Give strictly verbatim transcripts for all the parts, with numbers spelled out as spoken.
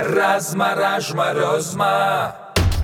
Размаражма, розма.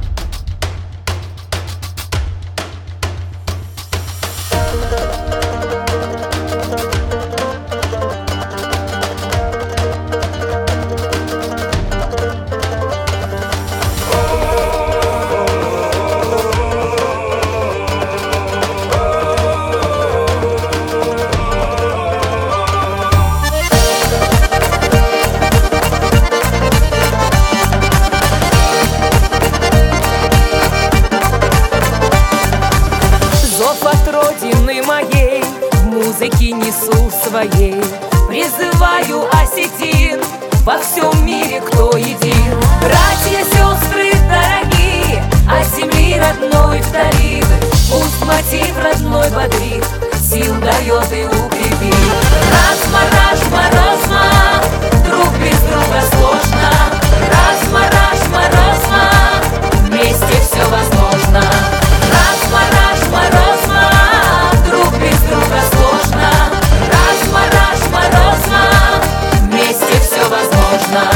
От родины моей в музыке несу своей, призываю осетин во всем мире, кто един. Братья, сестры дорогие, от земли родной вдали, пусть мотив родной бодрит, сил дает и укрепит. Разма, ражма, розма, друг без друга сложно. Разма, ражма, розма, вместе все возможно. Разма, ражма, розма, друг без друга сложно. Разма, ражма, розма, вместе все возможно.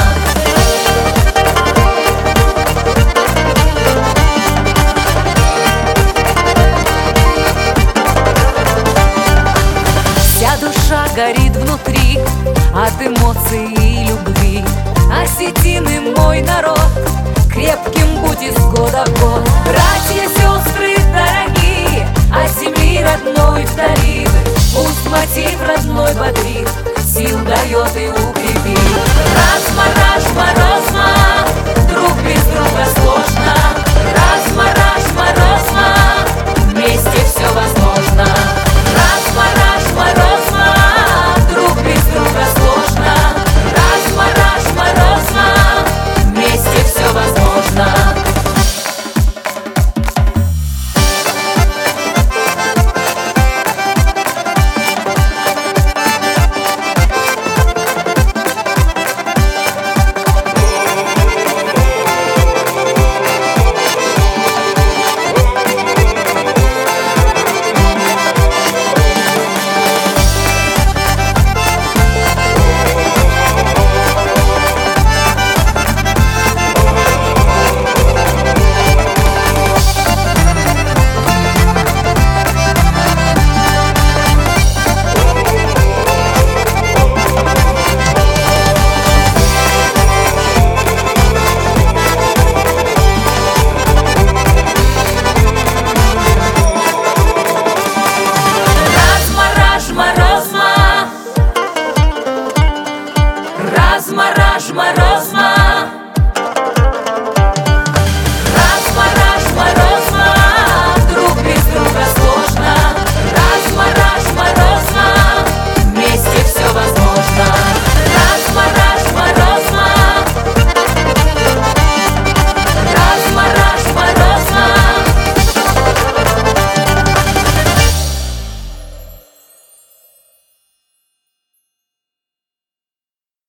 Вся душа горит внутри от эмоций и любви. Осетины мой народ, крепким будь из года в год. Братья, сестры дорогие, от земли родной вдали, пусть мотив родной бодрит, сил дает и укрепит.